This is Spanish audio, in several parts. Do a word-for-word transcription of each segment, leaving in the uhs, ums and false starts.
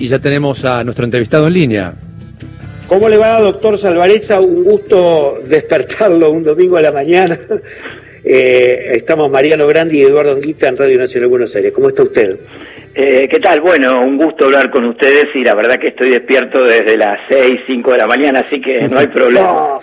y ya tenemos a nuestro entrevistado en línea. ¿Cómo le va, doctor Salvarezza? Un gusto despertarlo un domingo a la mañana. Eh, estamos Mariano Grandi y Eduardo Anguita en Radio Nacional Buenos Aires. ¿Cómo está usted? Eh, ¿Qué tal? Bueno, un gusto hablar con ustedes y la verdad que estoy despierto desde las seis, cinco de la mañana, así que no hay problema. No.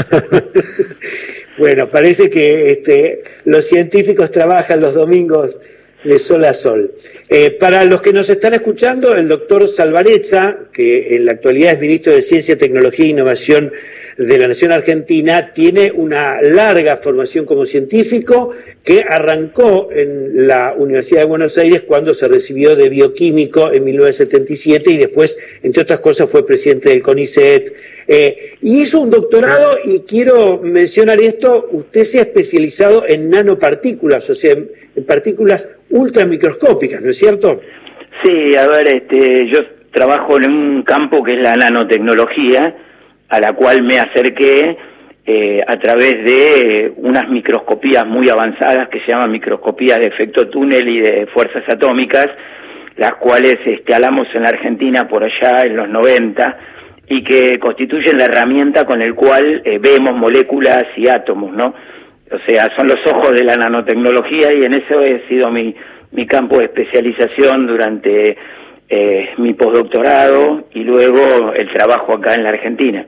Bueno, parece que este, los científicos trabajan los domingos de sol a sol. Eh, para los que nos están escuchando, el doctor Salvarezza, que en la actualidad es ministro de Ciencia, Tecnología e Innovación de la Nación Argentina, tiene una larga formación como científico que arrancó en la Universidad de Buenos Aires cuando se recibió de bioquímico en mil novecientos setenta y siete y después, entre otras cosas, fue presidente del CONICET. Eh, y hizo un doctorado, y quiero mencionar esto, usted se ha especializado en nanopartículas, o sea, en, en partículas ultramicroscópicas, ¿no es cierto? Sí, a ver, este, yo trabajo en un campo que es la nanotecnología, a la cual me acerqué eh, a través de unas microscopías muy avanzadas que se llaman microscopías de efecto túnel y de fuerzas atómicas, las cuales instalamos en la Argentina por allá en los noventa y que constituyen la herramienta con el cual eh, vemos moléculas y átomos, ¿no? O sea, son los ojos de la nanotecnología y en eso he sido mi, mi campo de especialización durante eh, mi postdoctorado y luego el trabajo acá en la Argentina.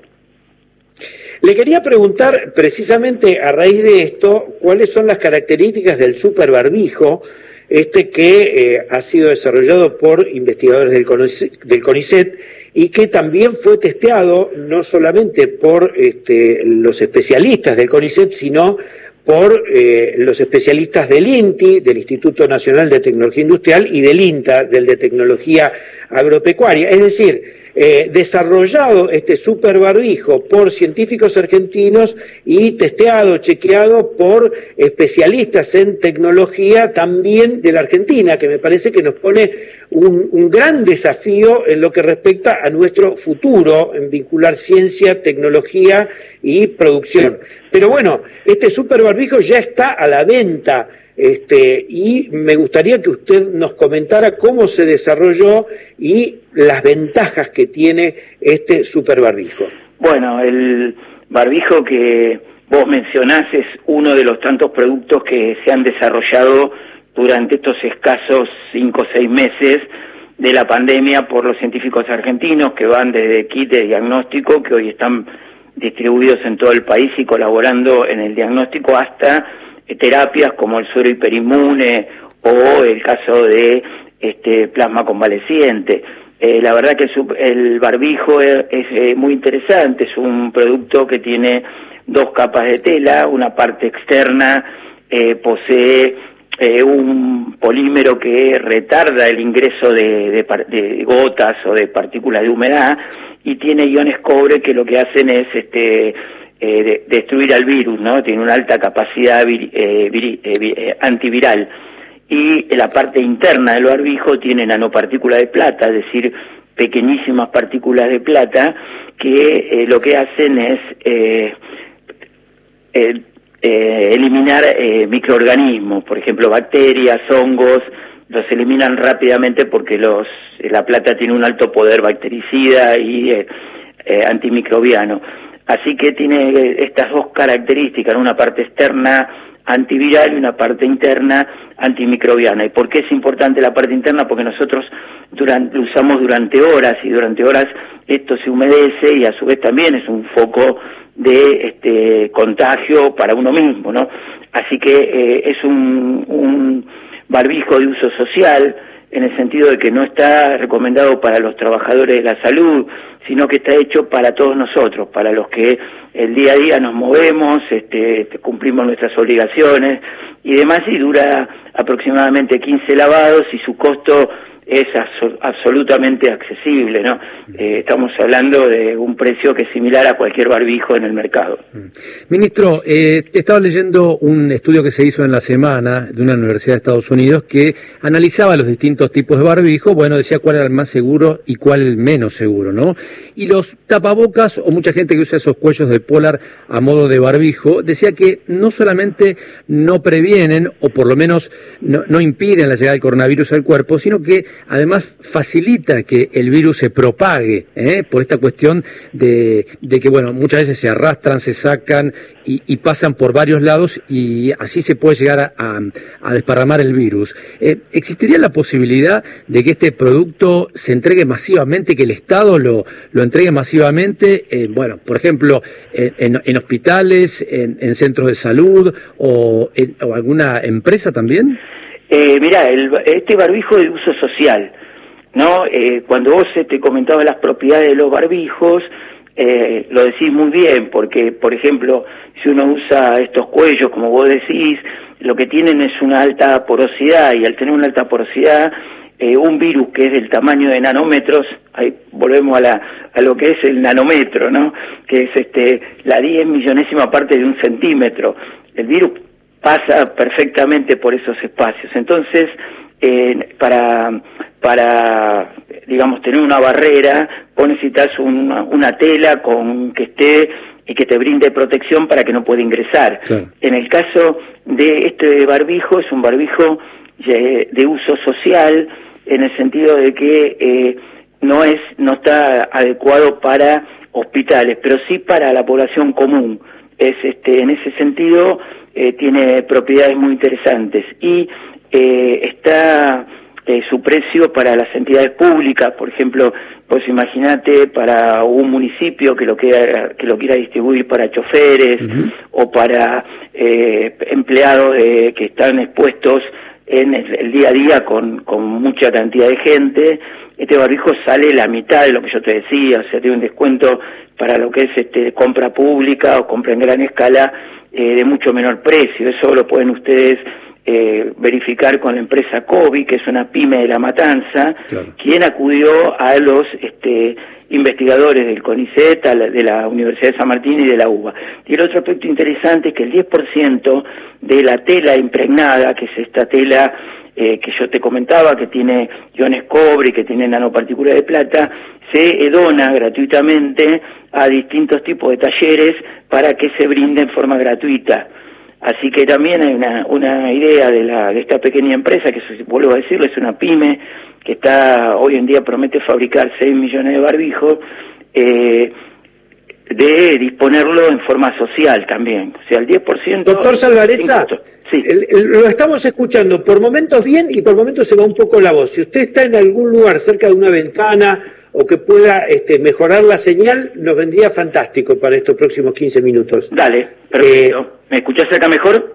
Le quería preguntar precisamente a raíz de esto, ¿cuáles son las características del superbarbijo, este que eh, ha sido desarrollado por investigadores del CONICET, del CONICET y que también fue testeado no solamente por este, los especialistas del CONICET, sino por eh, los especialistas del INTI, del Instituto Nacional de Tecnología Industrial, y del INTA, del de Tecnología Agropecuaria? Es decir, eh, desarrollado este superbarbijo por científicos argentinos y testeado, chequeado por especialistas en tecnología también de la Argentina, que me parece que nos pone un, un gran desafío en lo que respecta a nuestro futuro, en vincular ciencia, tecnología y producción. Pero bueno, este superbarbijo ya está a la venta. Este, y me gustaría que usted nos comentara cómo se desarrolló y las ventajas que tiene este superbarbijo. Bueno, el barbijo que vos mencionás es uno de los tantos productos que se han desarrollado durante estos escasos cinco o seis meses de la pandemia por los científicos argentinos, que van desde kit de diagnóstico, que hoy están distribuidos en todo el país y colaborando en el diagnóstico, hasta terapias como el suero hiperinmune o el caso de este plasma convaleciente. Eh, la verdad que el, sub, el barbijo es, es eh, muy interesante, es un producto que tiene dos capas de tela, una parte externa eh, posee eh, un polímero que retarda el ingreso de, de, de gotas o de partículas de humedad, y tiene iones cobre que lo que hacen es este Eh, de, destruir al virus, ¿no? Tiene una alta capacidad vir, eh, vir, eh, eh, antiviral. Y la parte interna del barbijo tiene nanopartículas de plata, es decir, pequeñísimas partículas de plata que eh, lo que hacen es eh, eh, eh, eliminar eh, microorganismos, por ejemplo, bacterias, hongos, los eliminan rápidamente porque los la plata tiene un alto poder bactericida y eh, eh, antimicrobiano. Así que tiene estas dos características, una parte externa antiviral y una parte interna antimicrobiana. ¿Y por qué es importante la parte interna? Porque nosotros durante, lo usamos durante horas, y durante horas esto se humedece y a su vez también es un foco de este contagio para uno mismo, ¿no? Así que eh, es un, un barbijo de uso social, en el sentido de que no está recomendado para los trabajadores de la salud, sino que está hecho para todos nosotros, para los que el día a día nos movemos, este, cumplimos nuestras obligaciones y demás, y dura aproximadamente quince lavados y su costo es absolutamente accesible, ¿no? Eh, estamos hablando de un precio que es similar a cualquier barbijo en el mercado. Ministro, eh, estaba leyendo un estudio que se hizo en la semana de una universidad de Estados Unidos que analizaba los distintos tipos de barbijo. Bueno, decía cuál era el más seguro y cuál el menos seguro, ¿no? Y los tapabocas, o mucha gente que usa esos cuellos de polar a modo de barbijo, decía que no solamente no previenen, o por lo menos no, no impiden la llegada del coronavirus al cuerpo, sino que además facilita que el virus se propague, ¿eh? por esta cuestión de, de que, bueno, muchas veces se arrastran, se sacan y, y pasan por varios lados y así se puede llegar a, a, a desparramar el virus. Eh, ¿Existiría la posibilidad de que este producto se entregue masivamente, que el Estado lo, lo entregue masivamente, eh, bueno, por ejemplo, en, en, en hospitales, en, en centros de salud o, en, o alguna empresa también? Eh, mirá, el, este barbijo de uso social, ¿no? Eh, cuando vos te comentabas las propiedades de los barbijos, eh, lo decís muy bien, porque, por ejemplo, si uno usa estos cuellos, como vos decís, lo que tienen es una alta porosidad, y al tener una alta porosidad, eh, un virus que es del tamaño de nanómetros, ahí volvemos a, la, a lo que es el nanómetro, ¿no? Que es este la diez millonésima parte de un centímetro. El virus pasa perfectamente por esos espacios. Entonces, eh, para, para, digamos, tener una barrera, vos necesitas una, una tela con que esté y que te brinde protección para que no pueda ingresar. Claro. En el caso de este barbijo, es un barbijo de, de uso social, en el sentido de que eh, no es, no está adecuado para hospitales, pero sí para la población común. Es este, en ese sentido, eh, tiene propiedades muy interesantes y eh, está eh, su precio para las entidades públicas. Por ejemplo, pues imagínate para un municipio que lo quiera, que lo quiera distribuir para choferes, uh-huh, o para eh, empleados de, que están expuestos en el, el día a día con, con mucha cantidad de gente. Este barbijo sale la mitad de lo que yo te decía, o sea, tiene un descuento para lo que es este compra pública o compra en gran escala eh, de mucho menor precio. Eso lo pueden ustedes eh, verificar con la empresa COVID, que es una pyme de La Matanza, claro, quien acudió a los este, investigadores del CONICET, de la Universidad de San Martín y de la UBA. Y el otro aspecto interesante es que el diez por ciento de la tela impregnada, que es esta tela eh, que yo te comentaba, que tiene iones cobre y que tiene nanopartículas de plata, se dona gratuitamente a distintos tipos de talleres para que se brinde en forma gratuita. Así que también hay una, una idea de, la, de esta pequeña empresa, que vuelvo a decirlo, es una pyme, que está hoy en día promete fabricar seis millones de barbijos, eh, de disponerlo en forma social también. O sea, el diez por ciento... Doctor Salvarezza, sí. el, el, lo estamos escuchando por momentos bien y por momentos se va un poco la voz. Si usted está en algún lugar cerca de una ventana o que pueda este, mejorar la señal, nos vendría fantástico para estos próximos quince minutos. Dale, perfecto. Eh, ¿Me escuchás acá mejor?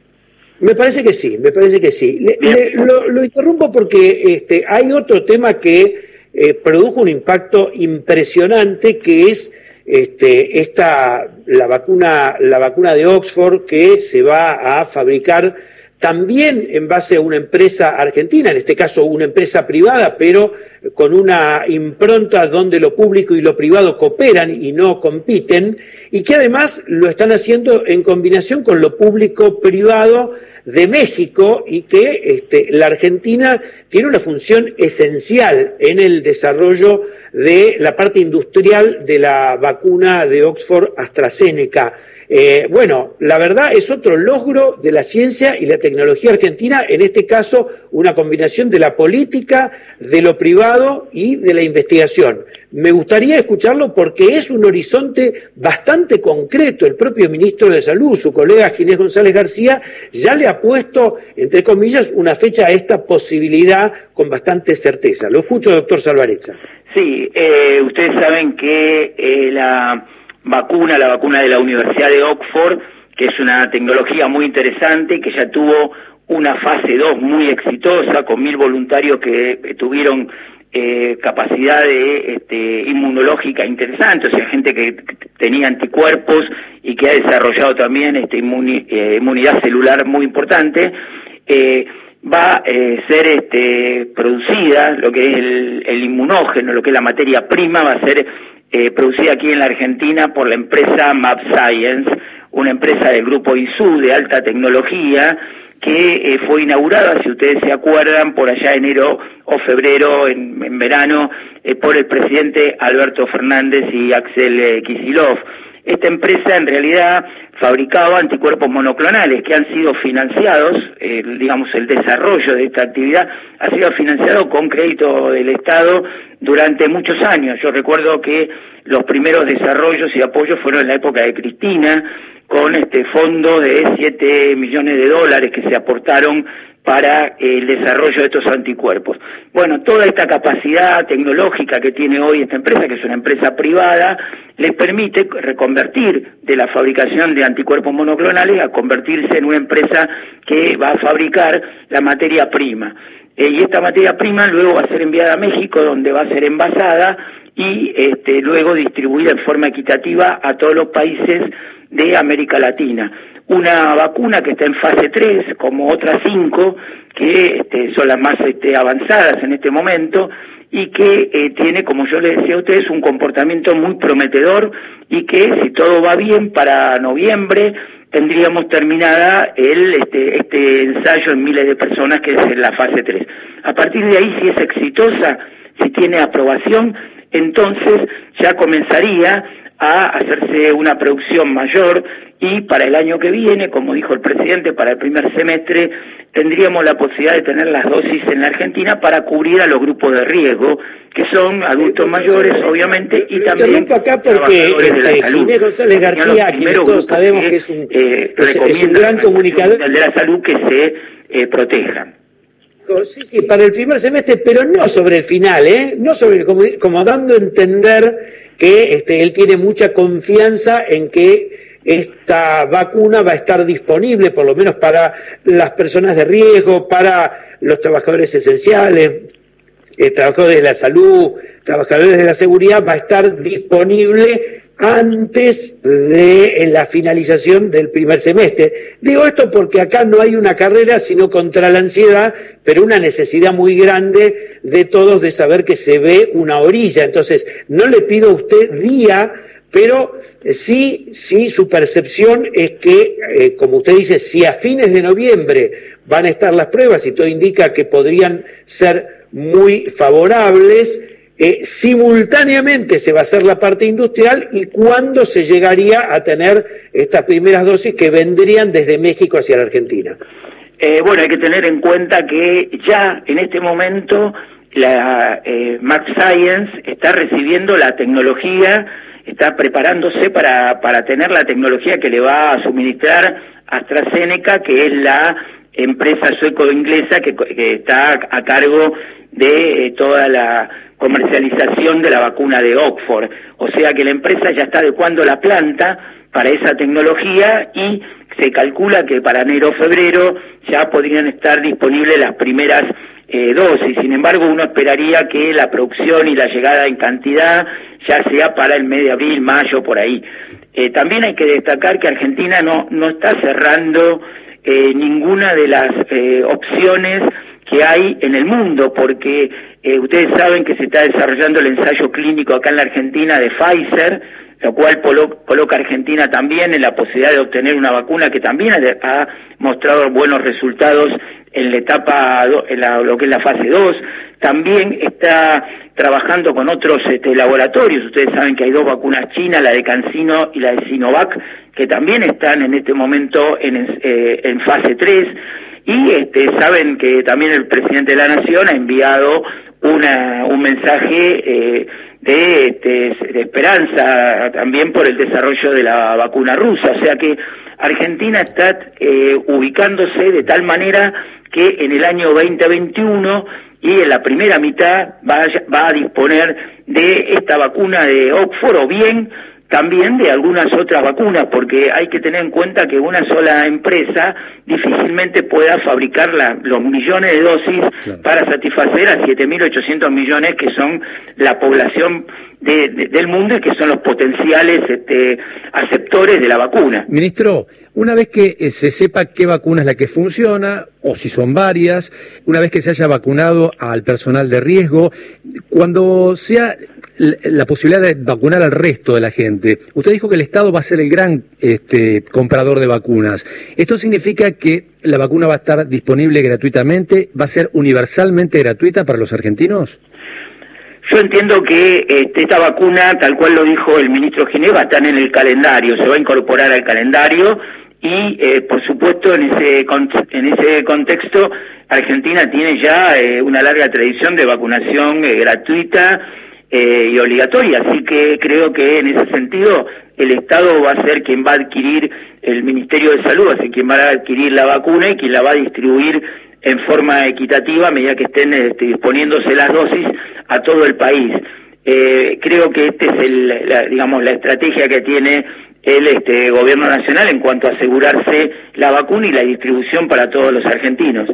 Me parece que sí, me parece que sí. Le, le, lo, lo interrumpo porque este, hay otro tema que eh, produjo un impacto impresionante, que es este, esta la vacuna, la vacuna de Oxford, que se va a fabricar también en base a una empresa argentina, en este caso una empresa privada, pero con una impronta donde lo público y lo privado cooperan y no compiten, y que además lo están haciendo en combinación con lo público-privado de México, y que este, la Argentina tiene una función esencial en el desarrollo de la parte industrial de la vacuna de Oxford AstraZeneca. Eh, bueno, la verdad es otro logro de la ciencia y la tecnología argentina, en este caso una combinación de la política, de lo privado y de la investigación. Me gustaría escucharlo porque es un horizonte bastante concreto. El propio ministro de Salud, su colega Ginés González García, ya le ha puesto, entre comillas, una fecha a esta posibilidad con bastante certeza. Lo escucho, doctor Salvarezza. Sí, eh, ustedes saben que eh, la vacuna, la vacuna de la Universidad de Oxford, que es una tecnología muy interesante, que ya tuvo una fase dos muy exitosa, con mil voluntarios que, que tuvieron eh, capacidad de, este, inmunológica interesante, o sea, gente que tenía anticuerpos y que ha desarrollado también este, inmuni, eh, inmunidad celular muy importante, eh, va a eh, ser este, producida, lo que es el, el inmunógeno, lo que es la materia prima, va a ser eh, producida aquí en la Argentina por la empresa mAbxience, una empresa del grupo I S U de alta tecnología, que eh, fue inaugurada, si ustedes se acuerdan, por allá enero o febrero, en, en verano, eh, por el presidente Alberto Fernández y Axel eh, Kicillof. esta empresa en realidad fabricaba anticuerpos monoclonales que han sido financiados, eh, digamos el desarrollo de esta actividad ha sido financiado con crédito del Estado durante muchos años. Yo recuerdo que los primeros desarrollos y apoyos fueron en la época de Cristina, con este fondo de siete millones de dólares que se aportaron para el desarrollo de estos anticuerpos. Bueno, toda esta capacidad tecnológica que tiene hoy esta empresa, que es una empresa privada, les permite reconvertir de la fabricación de anticuerpos monoclonales a convertirse en una empresa que va a fabricar la materia prima. Eh, y esta materia prima luego va a ser enviada a México, donde va a ser envasada y este, luego distribuida en forma equitativa a todos los países de América Latina. Una vacuna que está en fase tres, como otras cinco, que este, son las más este, avanzadas en este momento, y que eh, tiene, como yo les decía a ustedes, un comportamiento muy prometedor, y que si todo va bien para noviembre tendríamos terminada el este, este ensayo en miles de personas, que es en la fase tres. A partir de ahí, si es exitosa, si tiene aprobación, entonces ya comenzaría a hacerse una producción mayor, y para el año que viene, como dijo el presidente, para el primer semestre tendríamos la posibilidad de tener las dosis en la Argentina para cubrir a los grupos de riesgo, que son adultos mayores, obviamente, y también acá porque este, Ginés González García, que todos sabemos que, que es un, eh, es, es un gran comunicador de la salud, que se eh, protejan. Sí, sí, para el primer semestre, pero no sobre el final, ¿eh? No sobre, como, como dando a entender que este, él tiene mucha confianza en que esta vacuna va a estar disponible, por lo menos para las personas de riesgo, para los trabajadores esenciales, eh, trabajadores de la salud, trabajadores de la seguridad, va a estar disponible antes de la finalización del primer semestre. Digo esto porque acá no hay una carrera sino contra la ansiedad, pero una necesidad muy grande de todos de saber que se ve una orilla. Entonces, no le pido a usted día, pero sí, sí, su percepción es que, eh, como usted dice, si a fines de noviembre van a estar las pruebas y todo indica que podrían ser muy favorables, Eh, simultáneamente se va a hacer la parte industrial, y cuándo se llegaría a tener estas primeras dosis que vendrían desde México hacia la Argentina. Eh, bueno, hay que tener en cuenta que ya en este momento la eh, Max Science está recibiendo la tecnología, está preparándose para, para tener la tecnología que le va a suministrar AstraZeneca, que es la empresa sueco-inglesa que, que está a cargo de eh, toda la comercialización de la vacuna de Oxford. O sea que la empresa ya está adecuando la planta para esa tecnología, y se calcula que para enero o febrero ya podrían estar disponibles las primeras eh, dosis. Sin embargo, uno esperaría que la producción y la llegada en cantidad ya sea para el mes de abril, mayo, por ahí. Eh, también hay que destacar que Argentina no, no está cerrando eh, ninguna de las eh, opciones que hay en el mundo, porque eh, ustedes saben que se está desarrollando el ensayo clínico acá en la Argentina de Pfizer, lo cual coloca a Argentina también en la posibilidad de obtener una vacuna que también ha mostrado buenos resultados en la etapa, en la, lo que es la fase dos. También está trabajando con otros este, laboratorios. Ustedes saben que hay dos vacunas chinas, la de CanSino y la de Sinovac, que también están en este momento en, eh, en fase tres. Y este, saben que también el presidente de la Nación ha enviado una, un mensaje eh, de, este, de esperanza también por el desarrollo de la vacuna rusa. O sea que Argentina está eh, ubicándose de tal manera que en el año veinte veintiuno y en la primera mitad va, va a disponer de esta vacuna de Oxford, o bien también de algunas otras vacunas, porque hay que tener en cuenta que una sola empresa difícilmente pueda fabricar la, los millones de dosis, claro, para satisfacer a siete mil ochocientos millones que son la población de, de, del mundo, y que son los potenciales este, aceptores de la vacuna. Ministro, una vez que eh, se sepa qué vacuna es la que funciona, o si son varias, una vez que se haya vacunado al personal de riesgo, cuando sea la posibilidad de vacunar al resto de la gente, usted dijo que el Estado va a ser el gran este, comprador de vacunas. ¿Esto significa que la vacuna va a estar disponible gratuitamente, va a ser universalmente gratuita para los argentinos? Yo entiendo que este, esta vacuna, tal cual lo dijo el ministro Ginés, va a estar en el calendario, se va a incorporar al calendario y, eh, por supuesto, en ese en ese contexto, Argentina tiene ya eh, una larga tradición de vacunación eh, gratuita eh, y obligatoria, así que creo que en ese sentido el Estado va a ser quien va a adquirir, el Ministerio de Salud va a ser quien va a adquirir la vacuna y quien la va a distribuir en forma equitativa a medida que estén este, disponiéndose las dosis a todo el país. Eh, creo que este es el, la, digamos, la estrategia que tiene el este, gobierno nacional en cuanto a asegurarse la vacuna y la distribución para todos los argentinos.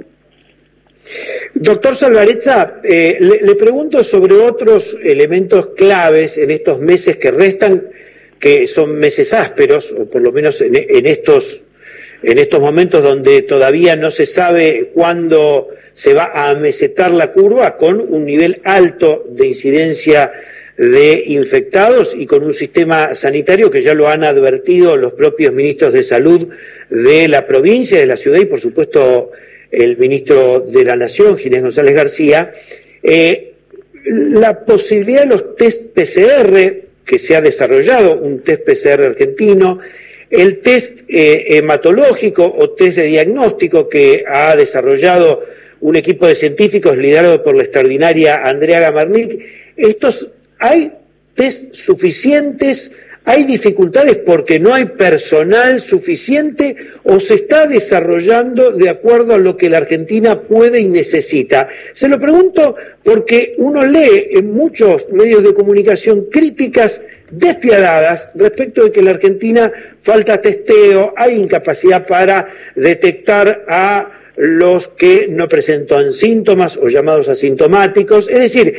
Doctor Salvarezza, eh, le, le pregunto sobre otros elementos claves en estos meses que restan, que son meses ásperos, o por lo menos en, en estos en estos momentos donde todavía no se sabe cuándo se va a amesetar la curva, con un nivel alto de incidencia de infectados y con un sistema sanitario que ya lo han advertido los propios ministros de salud de la provincia, de la ciudad y por supuesto el ministro de la Nación, Ginés González García. Eh, la posibilidad de los test P C R, que se ha desarrollado un test P C R argentino, el test eh, hematológico o test de diagnóstico que ha desarrollado un equipo de científicos liderado por la extraordinaria Andrea Gamarnik, estos, ¿hay test suficientes? ¿Hay dificultades porque no hay personal suficiente o se está desarrollando de acuerdo a lo que la Argentina puede y necesita? Se lo pregunto porque uno lee en muchos medios de comunicación críticas despiadadas respecto de que en la Argentina falta testeo, hay incapacidad para detectar a los que no presentan síntomas o llamados asintomáticos, es decir,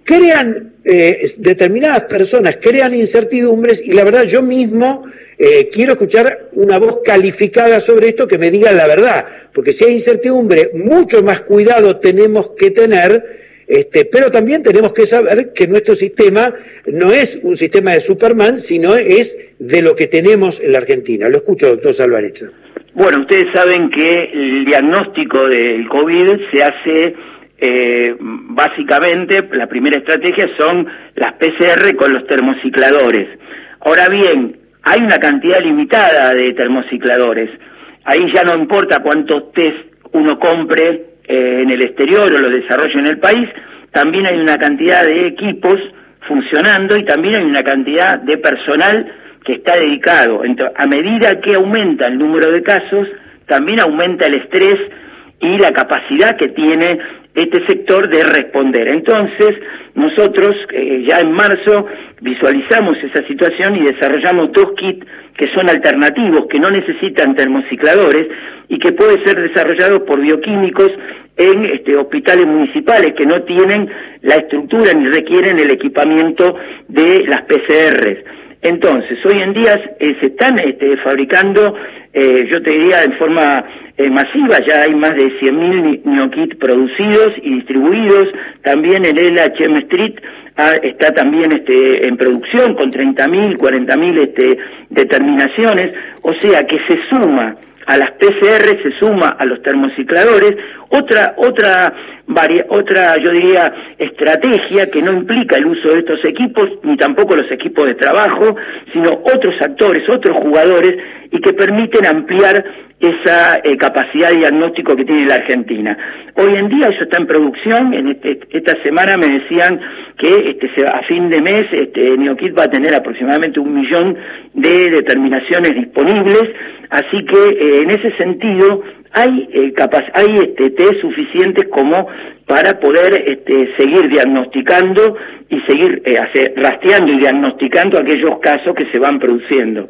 crean eh, determinadas personas, crean incertidumbres y la verdad yo mismo eh, quiero escuchar una voz calificada sobre esto que me diga la verdad, porque si hay incertidumbre, mucho más cuidado tenemos que tener, este, pero también tenemos que saber que nuestro sistema no es un sistema de Superman, sino es de lo que tenemos en la Argentina. Lo escucho, doctor Salvarezza. Bueno, ustedes saben que el diagnóstico del COVID se hace eh, básicamente, la primera estrategia son las P C R con los termocicladores. Ahora bien, hay una cantidad limitada de termocicladores. Ahí ya no importa cuántos test uno compre eh, en el exterior o los desarrolle en el país, también hay una cantidad de equipos funcionando y también hay una cantidad de personal que está dedicado. Entonces, a medida que aumenta el número de casos, también aumenta el estrés y la capacidad que tiene este sector de responder. Entonces, nosotros eh, ya en marzo visualizamos esa situación y desarrollamos dos kits que son alternativos, que no necesitan termocicladores y que pueden ser desarrollados por bioquímicos en este, hospitales municipales que no tienen la estructura ni requieren el equipamiento de las P C Rs. Entonces, hoy en día eh, se están este, fabricando, eh, yo te diría, en forma eh, masiva, ya hay más de cien mil NeoKit producidos y distribuidos. También el L H M Street ah, está también este, en producción con treinta mil, cuarenta mil este, determinaciones, o sea que se suma a las P C R, se suma a los termocicladores, otra, otra, varia, otra, yo diría, estrategia que no implica el uso de estos equipos, ni tampoco los equipos de trabajo, sino otros actores, otros jugadores, y que permiten ampliar esa eh, capacidad de diagnóstico que tiene la Argentina. Hoy en día eso está en producción. En este, esta semana me decían que este, se, a fin de mes este, NeoKit va a tener aproximadamente un millón de determinaciones disponibles, así que eh, en ese sentido hay eh, capaz, hay este, test suficientes como para poder este, seguir diagnosticando y seguir eh, hacer, rastreando y diagnosticando aquellos casos que se van produciendo.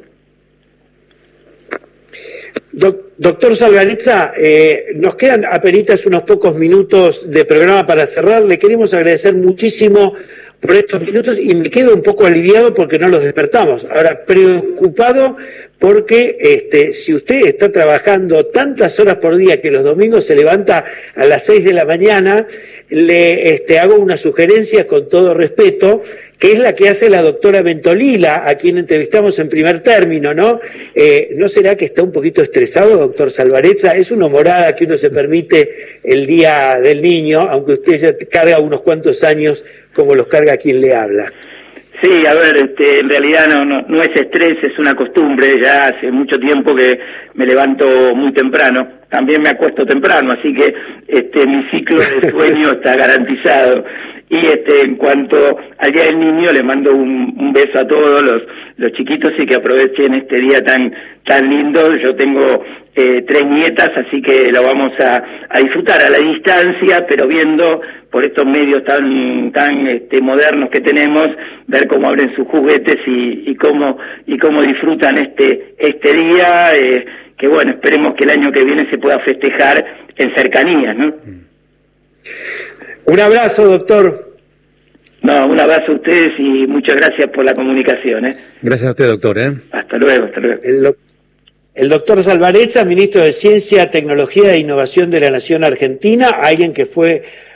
Doctor Salvarezza, eh, nos quedan apenas unos pocos minutos de programa para cerrar. Le queremos agradecer muchísimo por estos minutos y me quedo un poco aliviado porque no los despertamos. Ahora, preocupado porque este, si usted está trabajando tantas horas por día que los domingos se levanta a las seis de la mañana, le este, hago una sugerencia con todo respeto, que es la que hace la doctora Ventolila, a quien entrevistamos en primer término, ¿no? Eh, ¿No será que está un poquito estresado, doctor Salvarezza? Es una humorada que uno se permite el Día del Niño, aunque usted ya carga unos cuantos años como los carga quien le habla. Sí, a ver, este, en realidad no, no, no es estrés, es una costumbre. Ya hace mucho tiempo que me levanto muy temprano. También me acuesto temprano, así que este, mi ciclo de sueño está garantizado. Y este, en cuanto al Día del Niño, le mando un, un beso a todos los, los chiquitos y que aprovechen este día tan tan lindo. Yo tengo eh, tres nietas, así que lo vamos a, a disfrutar a la distancia, pero viendo por estos medios tan tan este, modernos que tenemos, ver cómo abren sus juguetes y, y cómo y cómo disfrutan este este día. Eh, que bueno, esperemos que el año que viene se pueda festejar en cercanías, ¿no? Un abrazo, doctor. No, un abrazo a ustedes y muchas gracias por la comunicación, ¿eh? Gracias a usted, doctor, ¿eh? Hasta luego, hasta luego. El, doc el doctor Salvarezza, ministro de Ciencia, Tecnología e Innovación de la Nación Argentina, alguien que fue